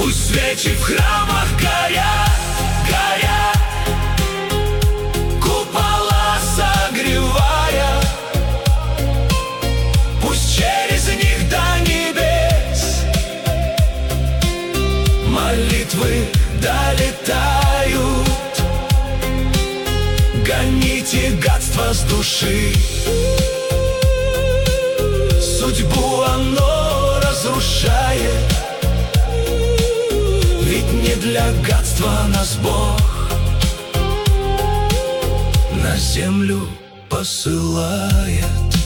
Пусть свечи в храмах горят, горят, купола согревая, пусть через них до небес молитвы долетают. Гоните гадство с души, судьбу оно разрушает. Ведь не для гадства нас Бог на землю посылает.